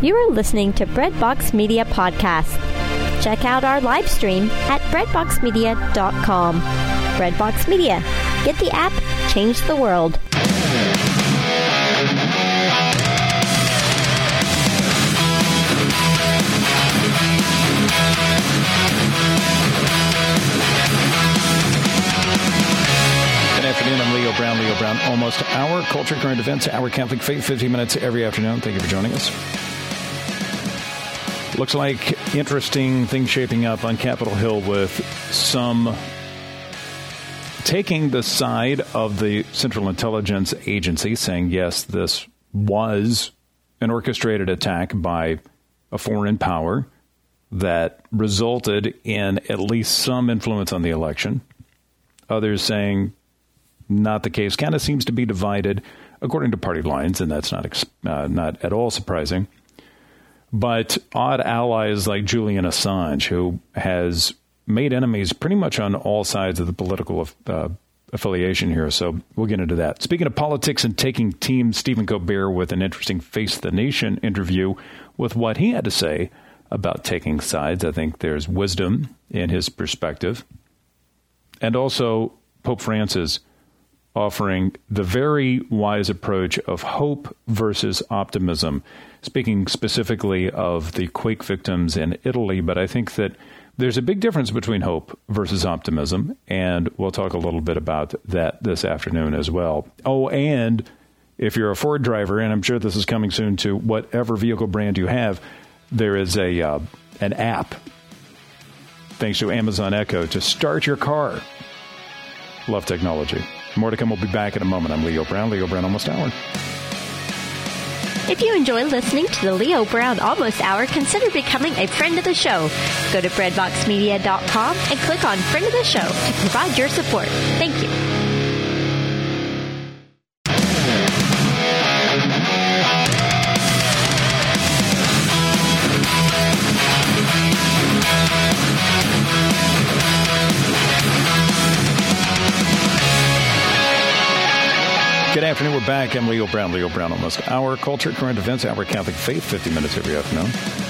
You are listening to Breadbox Media Podcast. Check out our live stream at breadboxmedia.com. Breadbox Media. Get the app, change the world. Good afternoon. I'm Leo Brown. Leo Brown, almost our culture, current events, our Catholic faith, 15 minutes every afternoon. Thank you for joining us. Looks like interesting things shaping up on Capitol Hill with some taking the side of the Central Intelligence Agency, saying, yes, this was an orchestrated attack by a foreign power that resulted in at least some influence on the election. Others saying not the case. Kind of seems to be divided according to party lines, and that's not at all surprising. But odd allies like Julian Assange, who has made enemies pretty much on all sides of the political affiliation here. So we'll get into that. Speaking of politics and taking team, Stephen Colbert with an interesting Face the Nation interview with what he had to say about taking sides. I think there's wisdom in his perspective. And also Pope Francis offering the very wise approach of hope versus optimism, speaking specifically of the quake victims in Italy. But I think that there's a big difference between hope versus optimism, and we'll talk a little bit about that this afternoon as well. Oh, and if you're a Ford driver, and I'm sure this is coming soon to whatever vehicle brand you have, there is an app, thanks to Amazon Echo, to start your car. Love technology. More to come. We'll be back in a moment. I'm Leo Brown. Leo Brown Almost Hour. If you enjoy listening to the Leo Brown Almost Hour, consider becoming a friend of the show. Go to breadboxmedia.com and click on Friend of the Show to provide your support. Thank you. Good afternoon. We're back. I'm Leo Brown. Leo Brown Almost Hour. Culture, current events, our Catholic faith, 50 minutes every afternoon.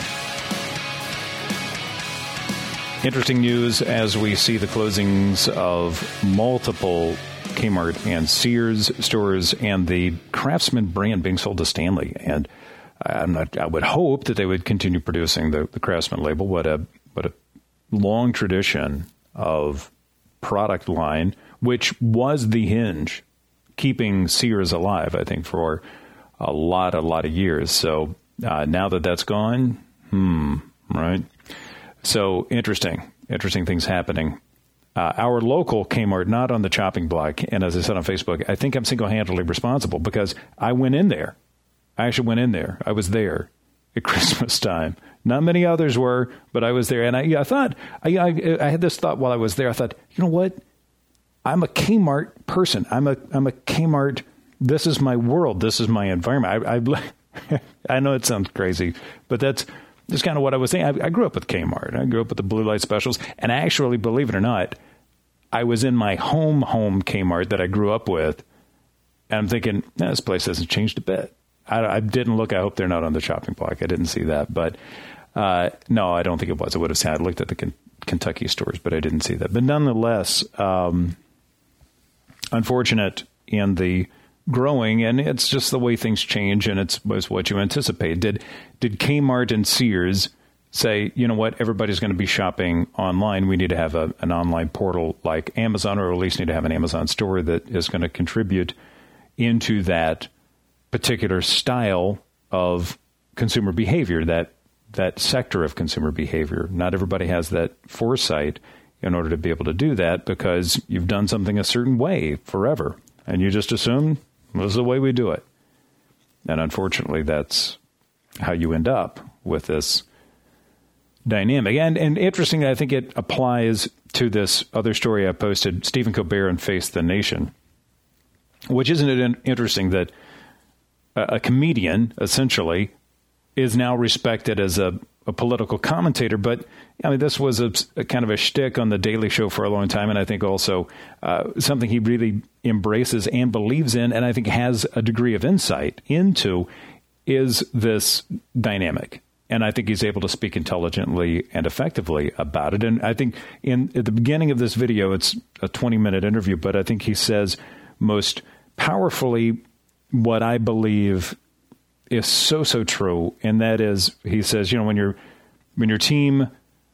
Interesting news as we see the closings of multiple Kmart and Sears stores and the Craftsman brand being sold to Stanley. And I would hope that they would continue producing the Craftsman label. What a long tradition of product line, which was the hinge keeping Sears alive, I think, for a lot of years. So now that that's gone, right? So interesting things happening. Our local Kmart, not on the chopping block, and as I said on Facebook, I think I'm single-handedly responsible because I went in there. I actually went in there. I was there at Christmas time. Not many others were, but I was there. And I thought, I had this thought while I was there. I thought, you know what? I'm a Kmart person. I'm a Kmart. This is my world. This is my environment. I know it sounds crazy, but that's just kind of what I was saying. I grew up with Kmart. I grew up with the blue light specials. And actually, believe it or not, I was in my home Kmart that I grew up with. And I'm thinking, this place hasn't changed a bit. I didn't look. I hope they're not on the chopping block. I didn't see that. But no, I don't think it was. I would have said I looked at the Kentucky stores, but I didn't see that. But nonetheless, unfortunate in the growing, and it's just the way things change, and it's what you anticipate. Did Kmart and Sears say, you know what, everybody's going to be shopping online. We need to have an online portal like Amazon, or at least need to have an Amazon store that is going to contribute into that particular style of consumer behavior, that sector of consumer behavior. Not everybody has that foresight in order to be able to do that because you've done something a certain way forever. And you just assume this is the way we do it. And unfortunately, that's how you end up with this dynamic. And interesting, I think it applies to this other story I posted, Stephen Colbert and Face the Nation, which isn't it interesting that a comedian, essentially, is now respected as a political commentator. But I mean, this was a kind of a shtick on the Daily Show for a long time. And I think also something he really embraces and believes in, and I think has a degree of insight into, is this dynamic. And I think he's able to speak intelligently and effectively about it. And I think at the beginning of this video, it's a 20-minute interview, but I think he says most powerfully what I believe is so true. And that is, he says, when your team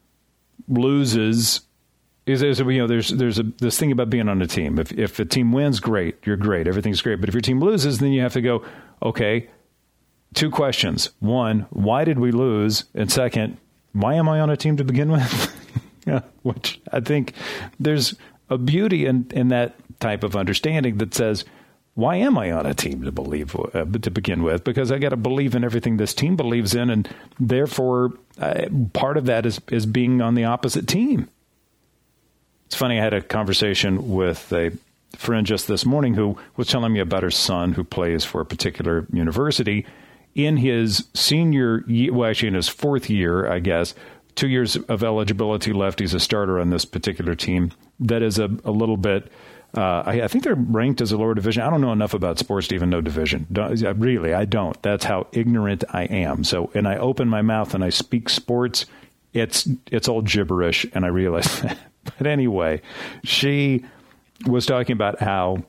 loses, there's this thing about being on a team. If the team wins, great, you're great, everything's great. But if your team loses, then you have to go, okay, 2 questions. 1, why did we lose? And second, why am I on a team to begin with? Which I think there's a beauty in that type of understanding that says, why am I on a team to begin with? Because I got to believe in everything this team believes in, and therefore part of that is being on the opposite team. It's funny, I had a conversation with a friend just this morning who was telling me about her son who plays for a particular university. In his senior year, well, actually in his 4th year, I guess, 2 years of eligibility left. He's a starter on this particular team that is a little bit, I think they're ranked as a lower division. I don't know enough about sports to even know division. I don't. That's how ignorant I am. So, and I open my mouth and I speak sports, it's all gibberish, and I realize that. But anyway, she was talking about how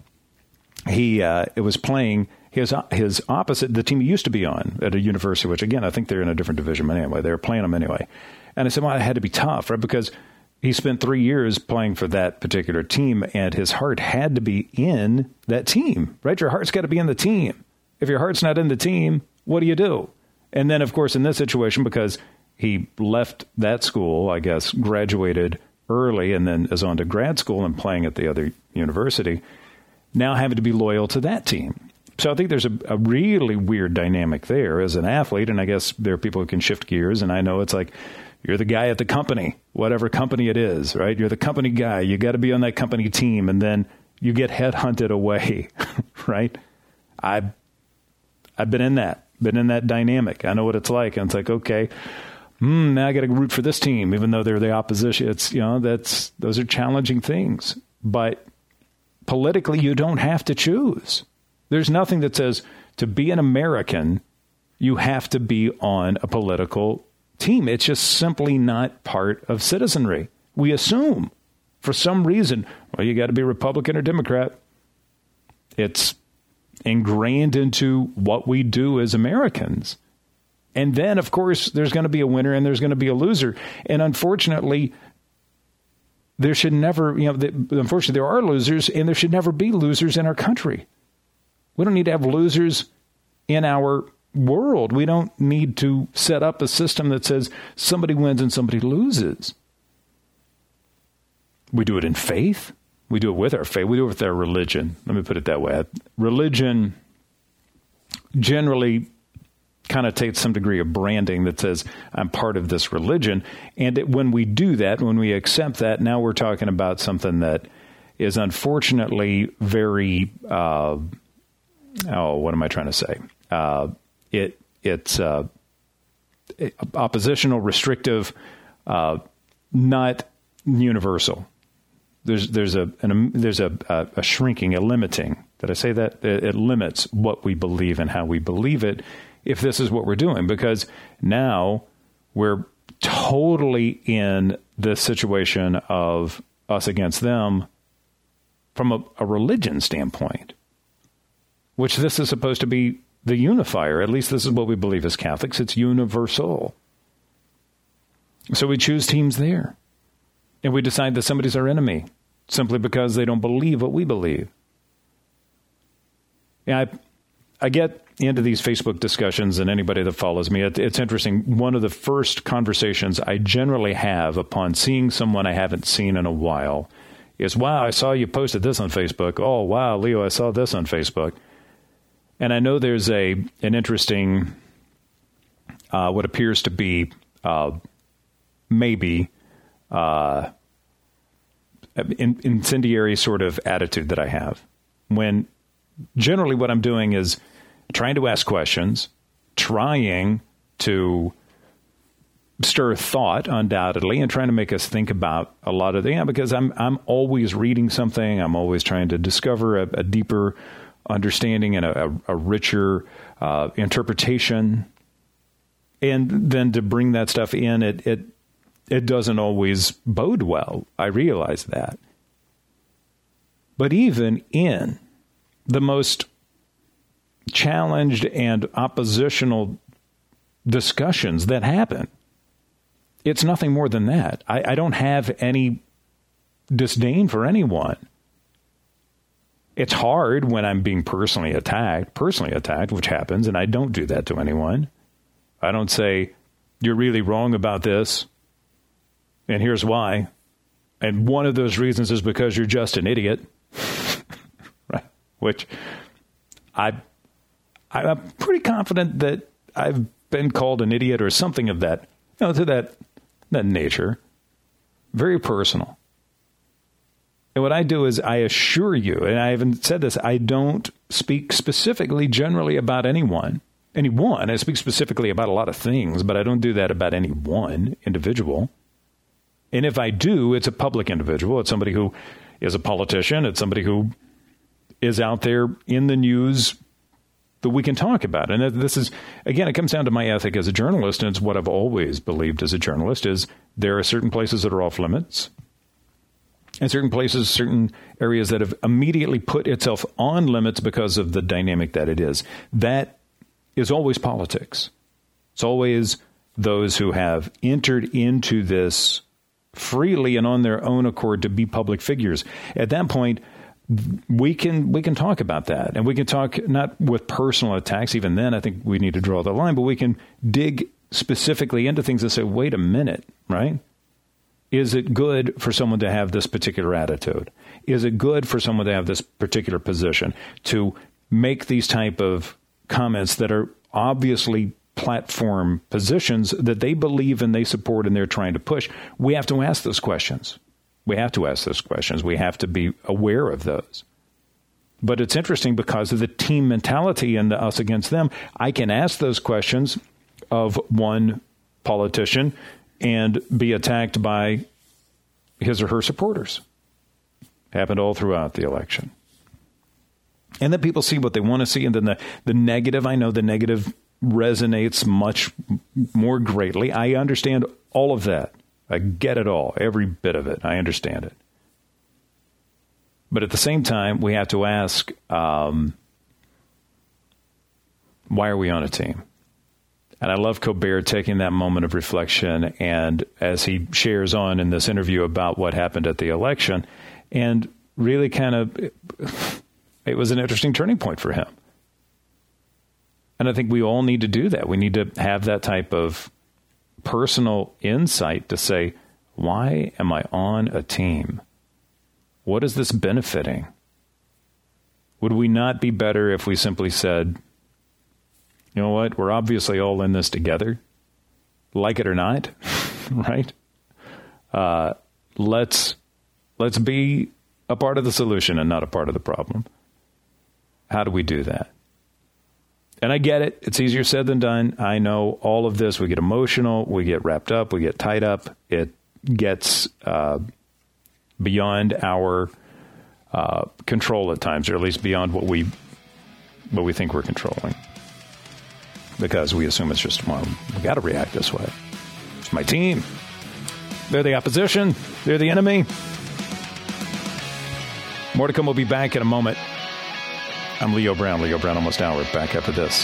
it was playing his opposite, the team he used to be on at a university, which, again, I think they're in a different division, but anyway, they were playing them anyway. And I said, well, it had to be tough, right? Because he spent 3 years playing for that particular team, and his heart had to be in that team, right? Your heart's got to be in the team. If your heart's not in the team, what do you do? And then, of course, in this situation, because he left that school, I guess, graduated early and then is on to grad school and playing at the other university, now having to be loyal to that team. So I think there's a really weird dynamic there as an athlete. And I guess there are people who can shift gears. And I know it's like, you're the guy at the company, whatever company it is, right? You're the company guy. You got to be on that company team. And then you get headhunted away, right? I've been in that dynamic. I know what it's like. And it's like, okay, now I got to root for this team, even though they're the opposition. It's, those are challenging things. But politically, you don't have to choose. There's nothing that says to be an American, you have to be on a political team. It's just simply not part of citizenry. We assume for some reason, well, you got to be Republican or Democrat. It's ingrained into what we do as Americans. And then, of course, there's going to be a winner and there's going to be a loser. And unfortunately, there should never, unfortunately, there are losers, and there should never be losers in our country. We don't need to have losers in our world. We don't need to set up a system that says somebody wins and somebody loses. We do it in faith. We do it with our faith. We do it with our religion. Let me put it that way. Religion generally connotates some degree of branding that says, I'm part of this religion. And when we do that, when we accept that, now we're talking about something that is unfortunately very, what am I trying to say? It's oppositional, restrictive, not universal. There's a shrinking, a limiting. Did I say that? It limits what we believe and how we believe it if this is what we're doing, because now we're totally in this situation of us against them from a religion standpoint, which this is supposed to be the unifier. At least this is what we believe as Catholics. It's universal. So we choose teams there. And we decide that somebody's our enemy simply because they don't believe what we believe. Yeah, I get into these Facebook discussions, and anybody that follows me, it's interesting. One of the first conversations I generally have upon seeing someone I haven't seen in a while is, wow, I saw you posted this on Facebook. Oh, wow, Leo, I saw this on Facebook. And I know there's an interesting, what appears to be maybe incendiary sort of attitude that I have, when generally what I'm doing is trying to ask questions, trying to stir thought, undoubtedly, and trying to make us think about a lot of things, because I'm always reading something. I'm always trying to discover a deeper understanding and a richer interpretation. And then to bring that stuff in, it doesn't always bode well. I realize that. But even in the most challenged and oppositional discussions that happen, it's nothing more than that. I don't have any disdain for anyone. It's hard when I'm being personally attacked, which happens, and I don't do that to anyone. I don't say, you're really wrong about this, and here's why. And one of those reasons is because you're just an idiot. Right? Which I'm pretty confident that I've been called an idiot or something of that, to that nature. Very personal. And what I do is I assure you, and I haven't said this, I don't speak specifically generally about anyone. I speak specifically about a lot of things, but I don't do that about any one individual. And if I do, it's a public individual. It's somebody who is a politician. It's somebody who is out there in the news that we can talk about. And this is, again, it comes down to my ethic as a journalist, and it's what I've always believed as a journalist, is there are certain places that are off limits, and certain places, certain areas that have immediately put itself on limits because of the dynamic that it is. That is always politics. It's always those who have entered into this freely and on their own accord to be public figures. At that point, we can talk about that, and we can talk not with personal attacks. Even then, I think we need to draw the line, but we can dig specifically into things and say, wait a minute, right? Is it good for someone to have this particular attitude? Is it good for someone to have this particular position, to make these type of comments that are obviously platform positions that they believe and they support and they're trying to push? We have to ask those questions. We have to be aware of those. But it's interesting because of the team mentality and the us against them. I can ask those questions of one politician and be attacked by his or her supporters. Happened all throughout the election. And then people see what they want to see. And then the negative, I know the negative resonates much more greatly. I understand all of that. I get it all, every bit of it. I understand it. But at the same time, we have to ask, why are we on a team? And I love Colbert taking that moment of reflection, and as he shares on in this interview about what happened at the election, and really it was an interesting turning point for him. And I think we all need to do that. We need to have that type of personal insight to say, why am I on a team? What is this benefiting? Would we not be better if we simply said, you know what, we're obviously all in this together, like it or not, right? Let's be a part of the solution and not a part of the problem. How do we do that? And I get it. It's easier said than done. I know all of this. We get emotional. We get wrapped up. We get tied up. It gets beyond our control at times, or at least beyond what we think we're controlling, because we assume it's just, well, we got to react this way. It's my team. They're the opposition. They're the enemy. More to come. We'll be back in a moment. I'm Leo Brown. Leo Brown Almost Hour. Back after this.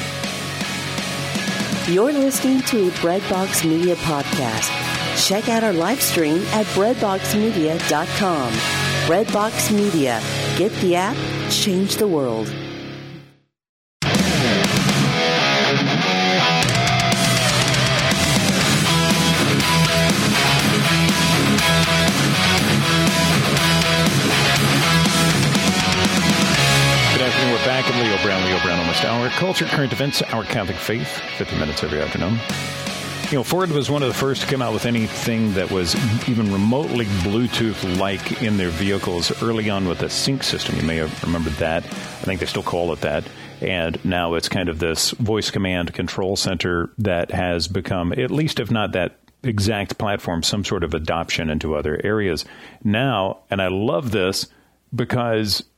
You're listening to a Breadbox Media podcast. Check out our live stream at breadboxmedia.com. Breadbox Media. Get the app. Change the world. We're back at Leo Brown Almost Hour. Culture, current events, our Catholic faith, 50 minutes every afternoon. You know, Ford was one of the first to come out with anything that was even remotely Bluetooth-like in their vehicles early on with a sync system. You may have remembered that. I think they still call it that. And now it's kind of this voice command control center that has become, at least if not that exact platform, some sort of adoption into other areas. Now, and I love this because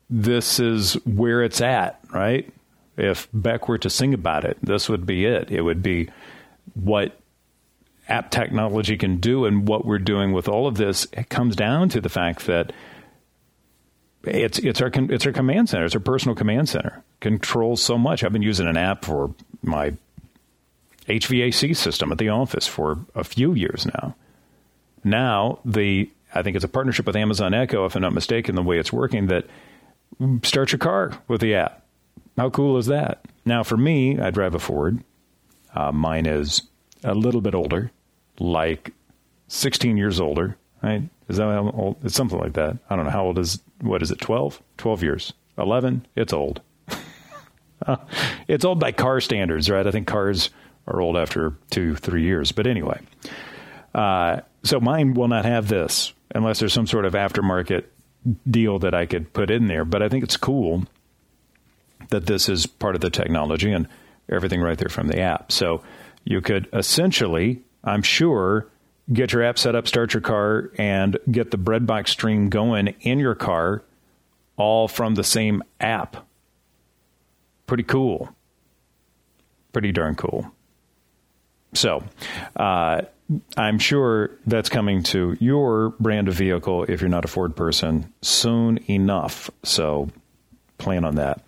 this is where it's at, right? If Beck were to sing about it, this would be it. It would be what app technology can do, and what we're doing with all of this. It comes down to the fact that it's our command center. It's our personal command center. Controls so much. I've been using an app for my HVAC system at the office for a few years now. Now, I think it's a partnership with Amazon Echo, if I'm not mistaken, the way it's working, that start your car with the app. How cool is that? Now, for me, I drive a Ford. Mine is a little bit older, like 16 years older, right? Is that how old? It's something like that. I don't know. How old is, what is it, 12? 12 years. 11? It's old. It's old by car standards, right? I think cars are old after 2-3 years. But anyway, so mine will not have this unless there's some sort of aftermarket deal that I could put in there. But I think it's cool that this is part of the technology and everything right there from the app. So you could essentially, I'm sure, get your app set up, start your car, and get the Breadbox stream going in your car, all from the same app. Pretty cool. Pretty darn cool. So I'm sure that's coming to your brand of vehicle if you're not a Ford person soon enough. So plan on that.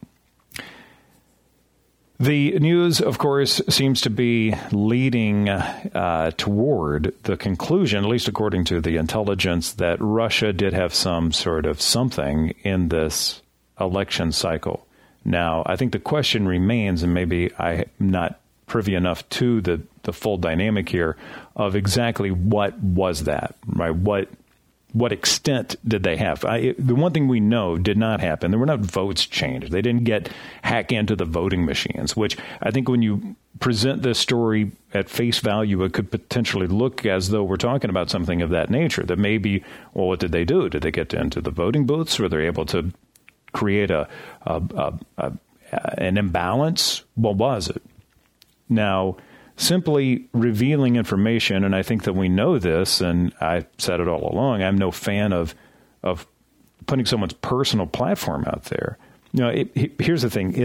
The news, of course, seems to be leading toward the conclusion, at least according to the intelligence, that Russia did have some sort of something in this election cycle. Now, I think the question remains, and maybe I'm not privy enough to the full dynamic here, of exactly what was that, right? What extent did they have? The one thing we know did not happen. There were not votes changed. They didn't hack into the voting machines, which I think when you present this story at face value, it could potentially look as though we're talking about something of that nature. That maybe, well, what did they do? Did they get into the voting booths? Were they able to create an imbalance? What was it? Now, simply revealing information, and I think that we know this, and I said it all along, I'm no fan of putting someone's personal platform out there. You know, here's the thing,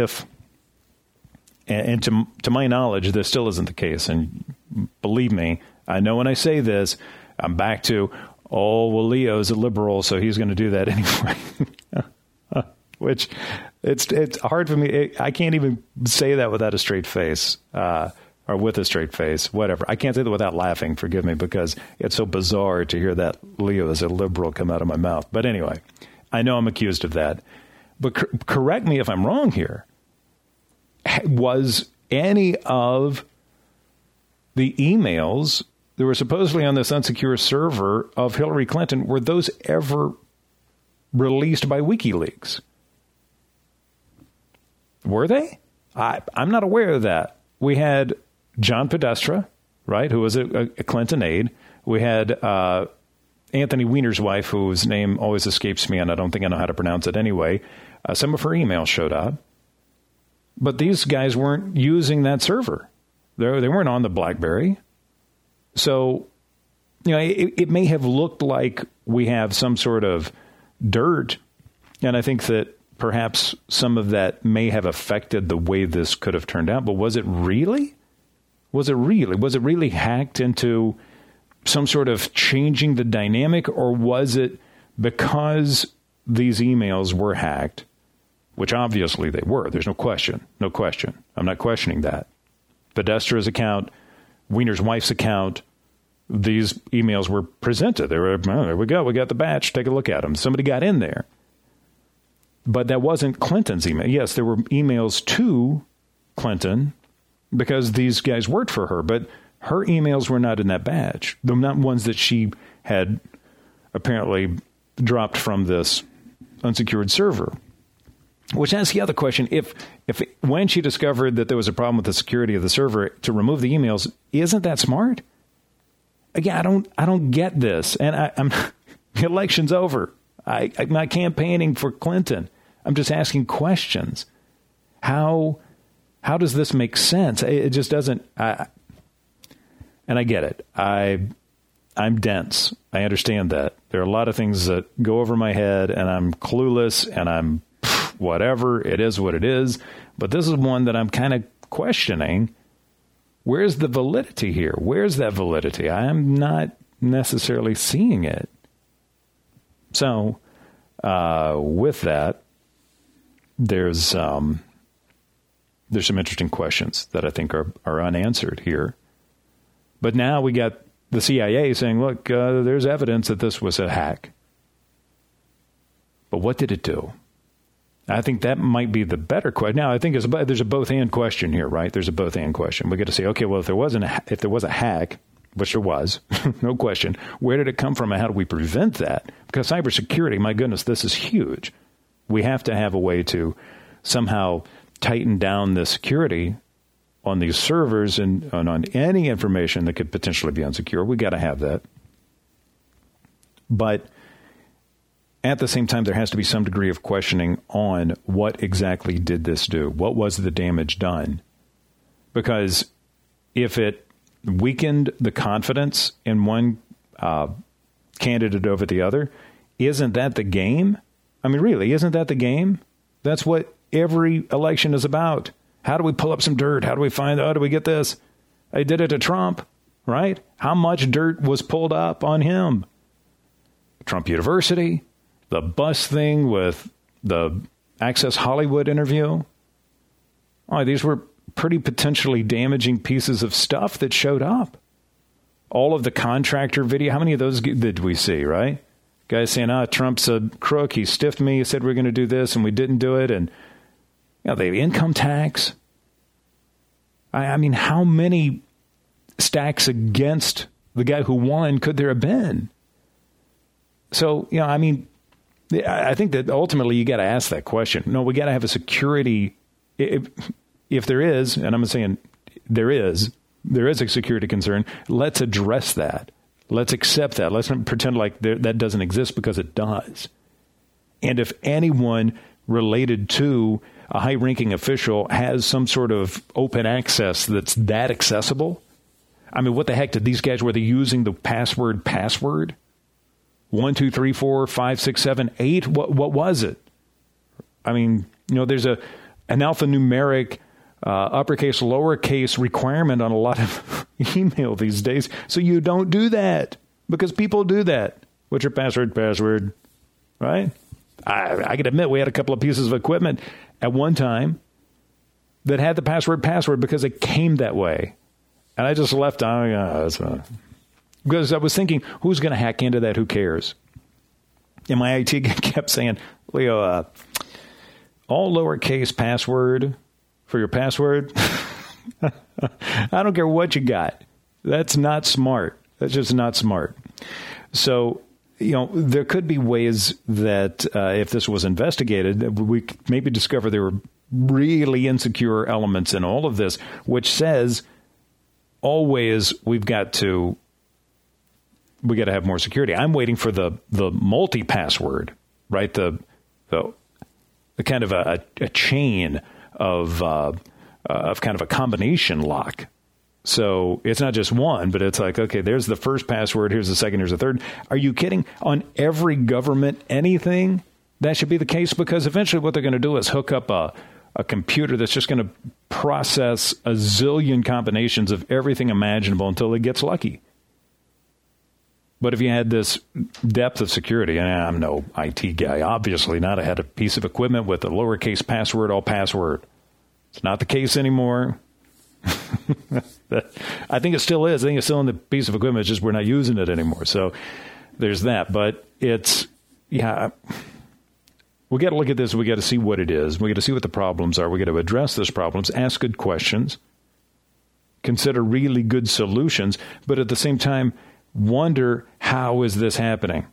and to my knowledge, this still isn't the case, and believe me, I know when I say this, I'm back to, oh, well, Leo's a liberal, so he's going to do that anyway. Which it's hard for me. I can't even say that without a straight face, or with a straight face, whatever. I can't say that without laughing, forgive me, because it's so bizarre to hear that Leo is a liberal come out of my mouth. But anyway, I know I'm accused of that. But correct me if I'm wrong here. Was any of the emails that were supposedly on this unsecure server of Hillary Clinton, were those ever released by WikiLeaks? Were they? I'm not aware of that. We had John Podesta, right, who was a Clinton aide. We had Anthony Weiner's wife, whose name always escapes me, and I don't think I know how to pronounce it anyway. Some of her emails showed up. But these guys weren't using that server. They weren't on the BlackBerry. So, you know, it may have looked like we have some sort of dirt, and I think that perhaps some of that may have affected the way this could have turned out. But was it really? Was it really hacked into some sort of changing the dynamic? Or was it because these emails were hacked, which obviously they were? There's no question. No question. I'm not questioning that. Podesta's account, Weiner's wife's account, these emails were presented. They were, oh, there we go. We got the batch. Take a look at them. Somebody got in there. But that wasn't Clinton's email. Yes, there were emails to Clinton because these guys worked for her, but her emails were not in that batch. They're not ones that she had apparently dropped from this unsecured server. Which asks the other question, if when she discovered that there was a problem with the security of the server, to remove the emails, isn't that smart? Again, I don't get this. And I'm the election's over. I'm not campaigning for Clinton. I'm just asking questions. How does this make sense? It just doesn't. And I get it. I'm dense. I understand that. There are a lot of things that go over my head, and I'm clueless, and I'm stuff, whatever. It is what it is. But this is one that I'm kind of questioning. Where's the validity here? Where's that validity? I am not necessarily seeing it. So, with that, there's some interesting questions that I think are unanswered here. But now we got the CIA saying, look, there's evidence that this was a hack. But what did it do? I think that might be the better question. Now, I think there's a both-and question here, right? There's a both-and question. We got to say, okay, well, if there was a hack, which there was, no question, where did it come from and how do we prevent that? Because cybersecurity, my goodness, this is huge. We have to have a way to somehow tighten down the security on these servers and on any information that could potentially be unsecure. We got to have that. But at the same time, there has to be some degree of questioning on what exactly did this do? What was the damage done? Because if it weakened the confidence in one candidate over the other, isn't that the game? I mean, really, isn't that the game? That's what every election is about. How do we pull up some dirt? How do we find out? How do we get this? I did it to Trump, right? How much dirt was pulled up on him? Trump University, the bus thing with the Access Hollywood interview. Oh, these were pretty potentially damaging pieces of stuff that showed up. All of the contractor video, how many of those did we see, right? Guys saying, Trump's a crook. He stiffed me. He said we're going to do this, and we didn't do it. And the income tax. I mean, how many stacks against the guy who won could there have been? So, I mean, I think that ultimately you got to ask that question. No, we got to have a security. If there is, and I'm saying there is a security concern, let's address that. Let's accept that. Let's not pretend like that doesn't exist, because it does. And if anyone related to a high-ranking official has some sort of open access that's that accessible, I mean, what the heck did these guys, were they using the password? 1, 2, 3, 4, 5, 6, 7, 8? What was it? I mean, there's an alphanumeric uppercase, lowercase requirement on a lot of email these days. So you don't do that, because people do that. What's your password, right? I can admit we had a couple of pieces of equipment at one time that had the password because it came that way. And I just left because I was thinking, who's going to hack into that? Who cares? And my IT kept saying, Leo, all lowercase password for your password. I don't care what you got. That's not smart. That's just not smart. So, there could be ways that if this was investigated, we maybe discover there were really insecure elements in all of this, which says always we got to have more security. I'm waiting for the multi-password, right? The kind of a chain of kind of a combination lock. So it's not just one, but it's like, okay, there's the first password. Here's the second. Here's the third. Are you kidding? On every government anything, that should be the case, because eventually what they're going to do is hook up a computer that's just going to process a zillion combinations of everything imaginable until it gets lucky. But if you had this depth of security, and I'm no IT guy, obviously not. I had a piece of equipment with a lowercase password, all password. It's not the case anymore. I think it still is. I think it's still in the piece of equipment. It's just we're not using it anymore. So there's that. But it's, we got to look at this. We got to see what it is. We got to see what the problems are. We got to address those problems, ask good questions, consider really good solutions, but at the same time, wonder, how is this happening?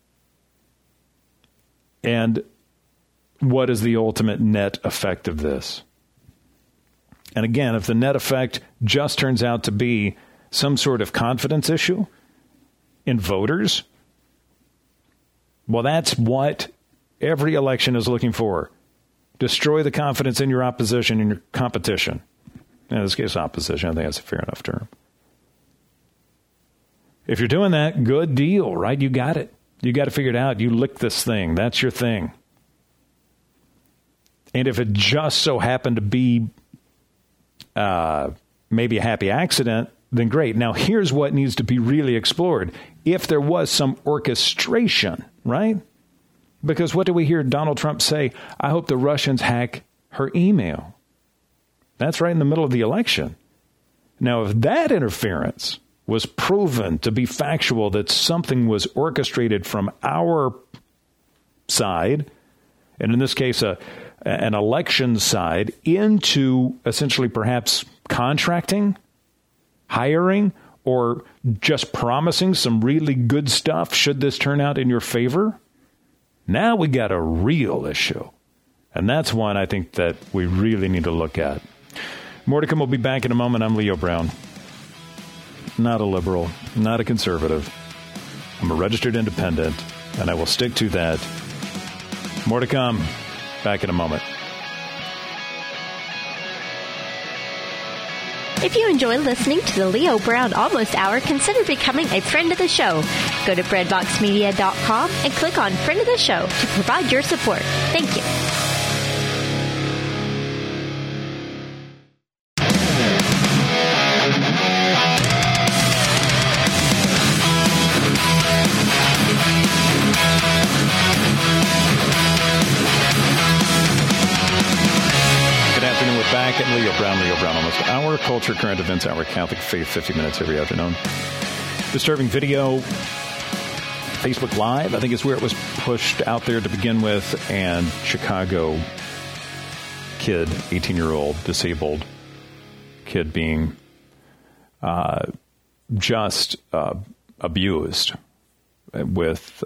And what is the ultimate net effect of this? And again, if the net effect just turns out to be some sort of confidence issue in voters, well, that's what every election is looking for. Destroy the confidence in your opposition and your competition. In this case, opposition, I think that's a fair enough term. If you're doing that, good deal, right? You got it. You got to figure it out. You lick this thing. That's your thing. And if it just so happened to be maybe a happy accident, then great. Now, here's what needs to be really explored. If there was some orchestration, right? Because what do we hear Donald Trump say? I hope the Russians hack her email. That's right in the middle of the election. Now, if that interference was proven to be factual, that something was orchestrated from our side, and in this case, an election side, into essentially perhaps contracting, hiring, or just promising some really good stuff should this turn out in your favor, now we got a real issue. And that's one I think that we really need to look at. More to come. We'll be back in a moment. I'm Leo Brown. Not a liberal, not a conservative. I'm a registered independent, and I will stick to that. More to come. Back in a moment. If you enjoy listening to the Leo Brown Almost Hour, consider becoming a friend of the show. Go to breadboxmedia.com and click on Friend of the Show to provide your support. Thank you. Back at Leo Brown Almost Hour, culture, current events, our Catholic faith, 50 minutes every afternoon. Disturbing video, Facebook Live, I think is where it was pushed out there to begin with, and Chicago kid, 18-year-old, disabled kid being just abused with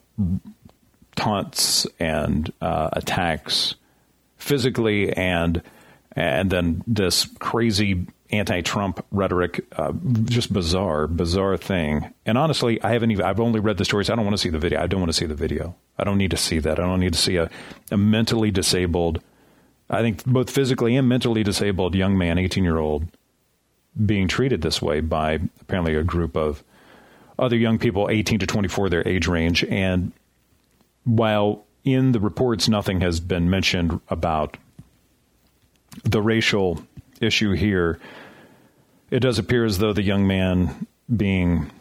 taunts and attacks physically, and then this crazy anti-Trump rhetoric, just bizarre thing. And honestly, I've only read the stories. I don't want to see the video. I don't want to see the video. I don't need to see that. I don't need to see a mentally disabled, I think both physically and mentally disabled young man, 18-year-old, being treated this way by apparently a group of other young people, 18 to 24, their age range. And while in the reports nothing has been mentioned about the racial issue here, it does appear as though the young man being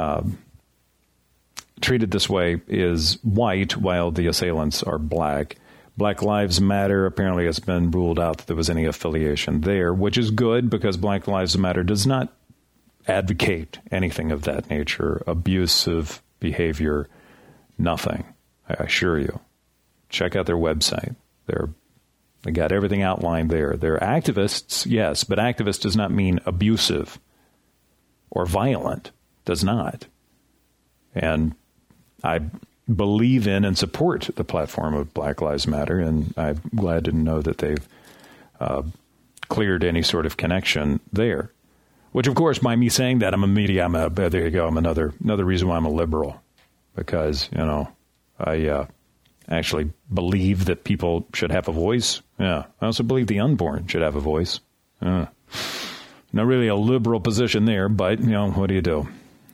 treated this way is white, while the assailants are black. Black Lives Matter apparently has been ruled out that there was any affiliation there, which is good because Black Lives Matter does not advocate anything of that nature, abusive behavior, nothing. I assure you. Check out their website. They got everything outlined there. They're activists, yes, but activist does not mean abusive or violent. Does not. And I believe in and support the platform of Black Lives Matter, and I'm glad to know that they've cleared any sort of connection there. Which, of course, by me saying that, there you go. I'm another reason why I'm a liberal, because I actually believe that people should have a voice. Yeah, I also believe the unborn should have a voice. Not really a liberal position there, but what do you do?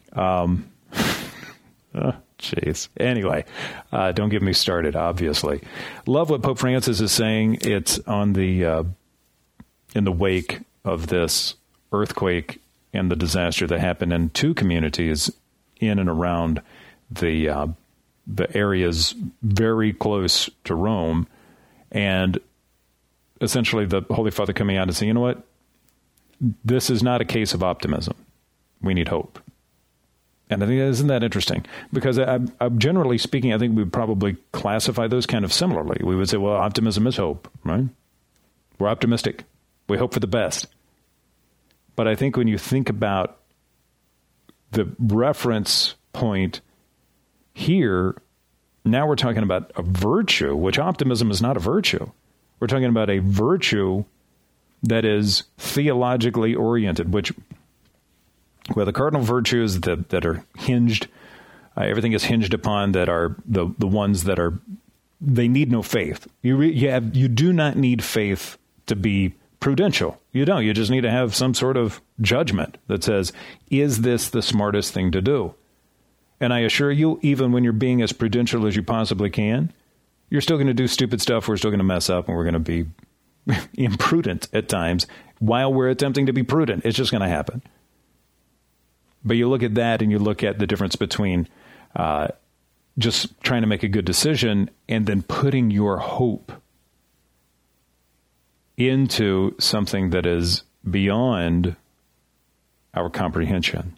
Jeez. Anyway, don't get me started, obviously. Love what Pope Francis is saying. It's on the in the wake of this earthquake and the disaster that happened in two communities in and around the areas very close to Rome. And essentially the Holy Father coming out and saying, you know what? This is not a case of optimism. We need hope. And I think, isn't that interesting? Because I'm generally speaking, I think we would probably classify those kind of similarly. We would say, well, optimism is hope, right? We're optimistic. We hope for the best. But I think when you think about the reference point here, now we're talking about a virtue, which optimism is not a virtue. We're talking about a virtue that is theologically oriented, which, well, the cardinal virtues that are hinged, everything is hinged upon, that are the ones that are, they need no faith. You do not need faith to be prudential. You don't. You just need to have some sort of judgment that says, is this the smartest thing to do? And I assure you, even when you're being as prudential as you possibly can, You're still going to do stupid stuff. We're still going to mess up, and we're going to be imprudent at times while we're attempting to be prudent. It's just going to happen. But you look at that and you look at the difference between just trying to make a good decision and then putting your hope into something that is beyond our comprehension.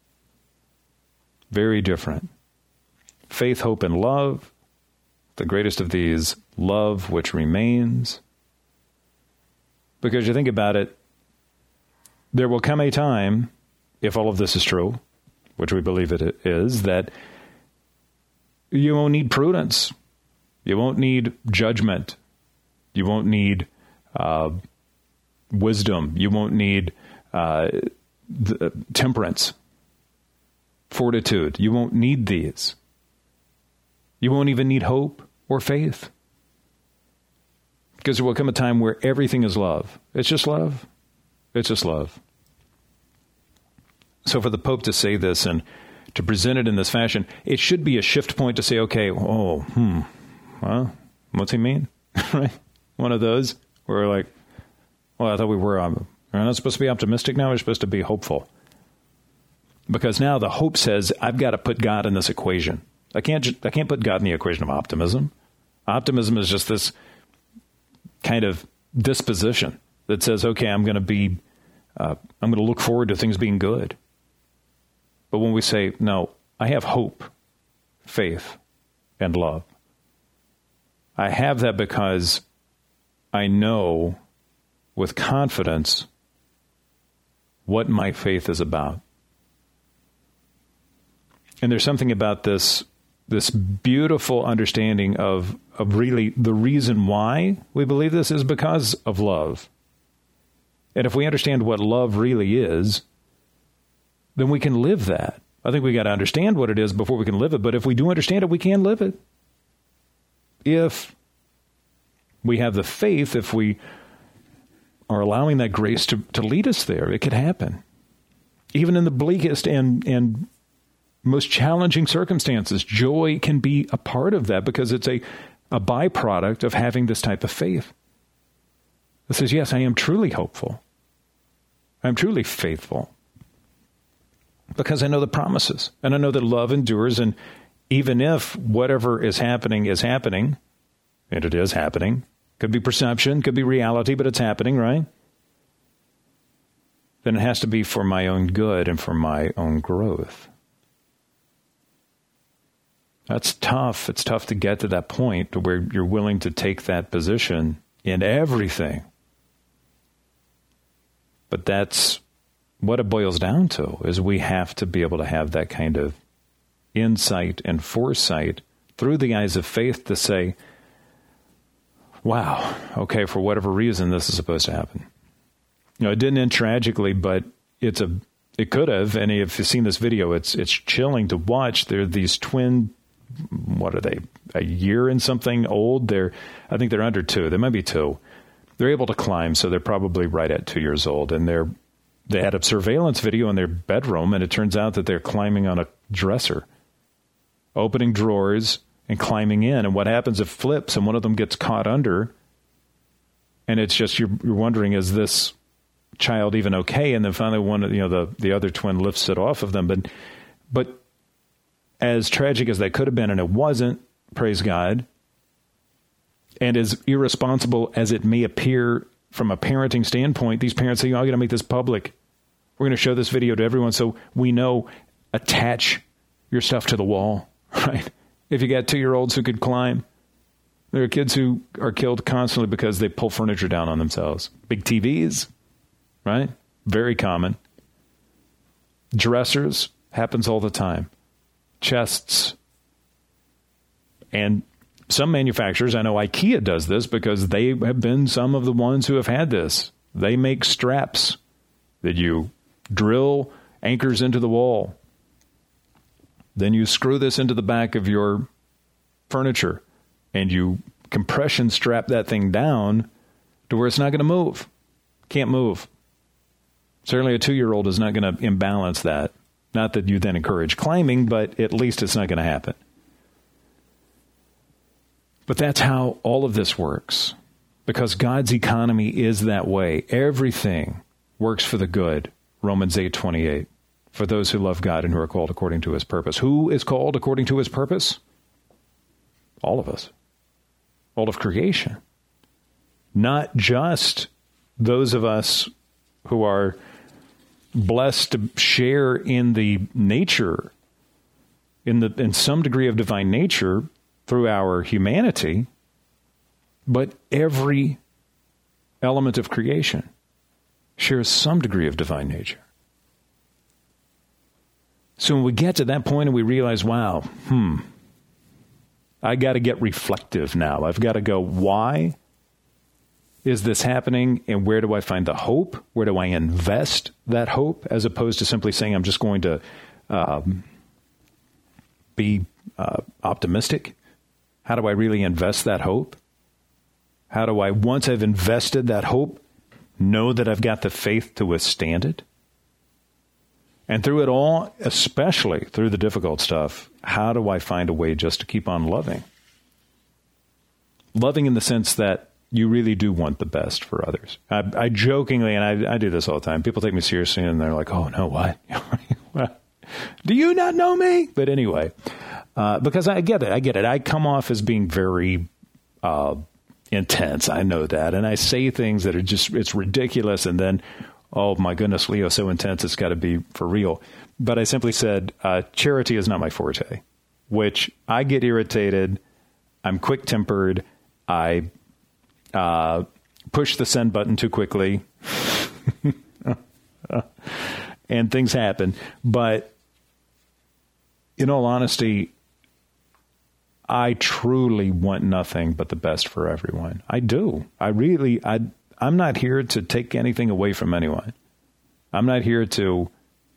Very different. Faith, hope, and love. The greatest of these, love which remains. Because you think about it, there will come a time, if all of this is true, which we believe it is, that you won't need prudence. You won't need judgment. You won't need wisdom. You won't need temperance, fortitude. You won't need these. You won't even need hope or faith. Because there will come a time where everything is love. It's just love. It's just love. So for the Pope to say this and to present it in this fashion, it should be a shift point to say, okay, well, what's he mean? Right? One of those where we're like, well, I thought we were not supposed to be optimistic now. We're supposed to be hopeful. Because now the hope says, I've got to put God in this equation. I can't put God in the equation of optimism. Optimism is just this kind of disposition that says, okay, I'm going to look forward to things being good. But when we say, no, I have hope, faith, and love. I have that because I know with confidence what my faith is about. And there's something about this beautiful understanding of really the reason why we believe this is because of love. And if we understand what love really is, then we can live that. I think we got to understand what it is before we can live it. But if we do understand it, we can live it. If we have the faith, if we are allowing that grace to lead us there, it could happen. Even in the bleakest and most challenging circumstances, joy can be a part of that because it's a byproduct of having this type of faith. It says, yes, I am truly hopeful. I'm truly faithful. Because I know the promises, and I know that love endures, and even if whatever is happening, and it is happening, could be perception, could be reality, but it's happening, right? Then it has to be for my own good and for my own growth. That's tough. It's tough to get to that point to where you're willing to take that position in everything. But that's what it boils down to, is we have to be able to have that kind of insight and foresight through the eyes of faith to say, wow, okay, for whatever reason, this is supposed to happen. It didn't end tragically, but it could have. And if you've seen this video, it's chilling to watch. They're these twin, what are they, a year and something old? I think they're under 2. They might be 2. They're able to climb, so they're probably right at 2 years old. And they had a surveillance video in their bedroom, and it turns out that they're climbing on a dresser, opening drawers and climbing in. And what happens if it flips and one of them gets caught under? And it's just, you're wondering, is this child even okay? And then finally the other twin lifts it off of them. But as tragic as that could have been, and it wasn't, praise God, and as irresponsible as it may appear from a parenting standpoint, these parents say, I'm going to make this public. We're going to show this video to everyone so we know, attach your stuff to the wall, right? If you got 2-year-olds who could climb, there are kids who are killed constantly because they pull furniture down on themselves. Big TVs, right? Very common. Dressers, happens all the time. Chests. And some manufacturers, I know IKEA does this because they have been some of the ones who have had this. They make straps that you drill anchors into the wall. Then you screw this into the back of your furniture and you compression strap that thing down to where it's not going to move. Can't move. Certainly a 2-year-old is not going to imbalance that. Not that you then encourage climbing, but at least it's not going to happen. But that's how all of this works, because God's economy is that way. Everything works for the good, Romans 8:28, for those who love God and who are called according to his purpose. Who is called according to his purpose? All of us. All of creation. Not just those of us who are blessed to share in the nature, in some degree of divine nature through our humanity, but every element of creation shares some degree of divine nature. So when we get to that point and we realize, wow, I got to get reflective now. I've got to go, why is this happening, and where do I find the hope? Where do I invest that hope, as opposed to simply saying I'm just going to be optimistic? How do I really invest that hope? How do I, once I've invested that hope, know that I've got the faith to withstand it? And through it all, especially through the difficult stuff, how do I find a way just to keep on loving? Loving in the sense that you really do want the best for others. I jokingly, and I do this all the time, people take me seriously and they're like, oh, no, what? Do you not know me? But anyway, because I get it. I come off as being very intense. I know that. And I say things that are just, it's ridiculous. And then, oh my goodness, Leo, so intense, it's got to be for real. But I simply said, charity is not my forte, which I get irritated. I'm quick-tempered. I push the send button too quickly. And things happen. But in all honesty, I truly want nothing but the best for everyone. I do. I'm not here to take anything away from anyone. I'm not here to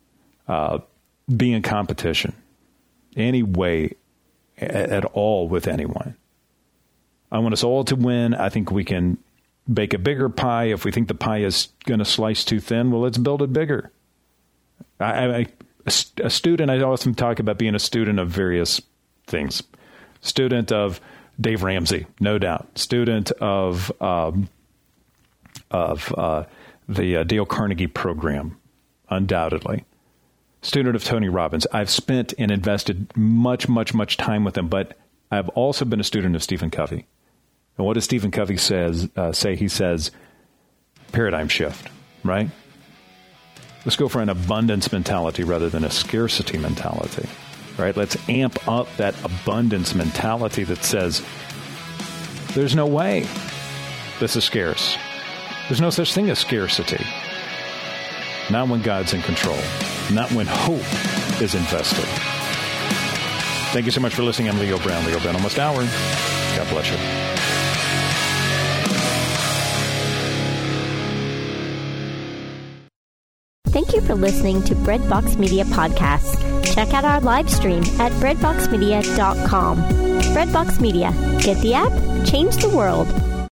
be in competition any way at all with anyone. I want us all to win. I think we can bake a bigger pie. If we think the pie is going to slice too thin, well, let's build it bigger. A student, I often talk about being a student of various things. Student of Dave Ramsey, no doubt. Student of the Dale Carnegie program, undoubtedly. Student of Tony Robbins. I've spent and invested much, much, much time with him, but I've also been a student of Stephen Covey. And what does Stephen Covey say? He says, paradigm shift, right? Let's go for an abundance mentality rather than a scarcity mentality, right? Let's amp up that abundance mentality that says, there's no way this is scarce. There's no such thing as scarcity. Not when God's in control. Not when hope is invested. Thank you so much for listening. I'm Leo Brown. Leo Brown, Almost Hour. God bless you. Thank you for listening to Breadbox Media Podcasts. Check out our live stream at breadboxmedia.com. Breadbox Media. Get the app, change the world.